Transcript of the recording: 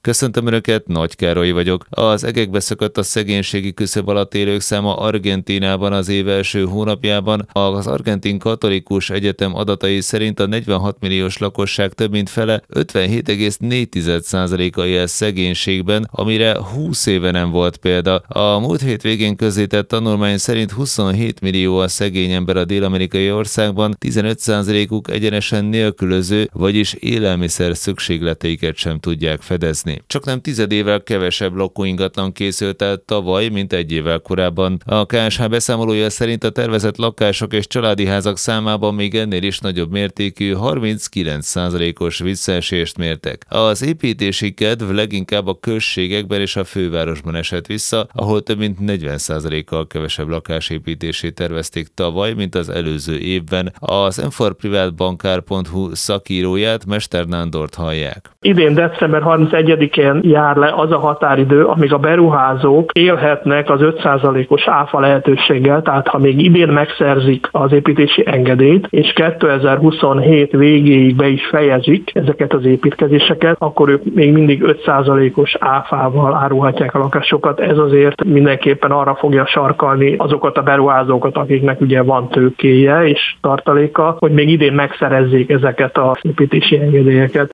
Köszöntöm Önöket, Nagy Károly vagyok. Az egekbe szökött a szegénységi küszöb alatt élők száma Argentínában az év első hónapjában. Az Argentin Katolikus Egyetem adatai szerint a 46 milliós lakosság több mint fele, 57,4%-a él szegénységben, amire 20 éve nem volt példa. A múlt hét végén közzétett tanulmány szerint 27 millió a szegény ember a dél-amerikai országban, 15%-uk egyenesen nélkülöző, vagyis élelmiszer szükségleteiket sem tudják fedezni. Csaknem tizedével kevesebb lakóingatlan készült el tavaly, mint egy évvel korábban. A KSH beszámolója szerint a tervezett lakások és családi házak számában még ennél is nagyobb mértékű 39%-os visszaesést mértek. Az építési kedv leginkább a községekben és a fővárosban esett vissza, ahol több mint 40%-kal kevesebb lakásépítését tervezték tavaly, mint az előző évben. Az m4privatbankár.hu szakíróját, Mester Nándort hallják. Idén december 31-én jár le az a határidő, amíg a beruházók élhetnek az 5%-os áfa lehetőséggel, tehát ha még idén megszerzik az építési engedélyt, és 2027 végéig be is fejezik ezeket az építkezéseket, akkor ők még mindig 5%-os áfával árulhatják a lakásokat. Ez azért mindenképpen arra fogja sarkalni azokat a beruházókat, akiknek ugye van tőkéje és tartaléka, hogy még idén megszerezzék ezeket az építési engedélyeket.